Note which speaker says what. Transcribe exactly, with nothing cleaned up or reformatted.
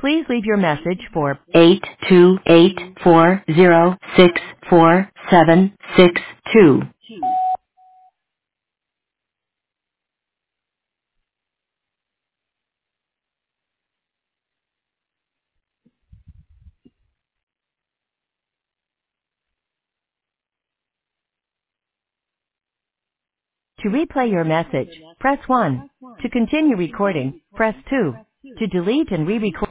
Speaker 1: Please leave your message for eight two eight four zero six four seven six two. To replay your message, press one. To continue recording, press two. To delete and re-record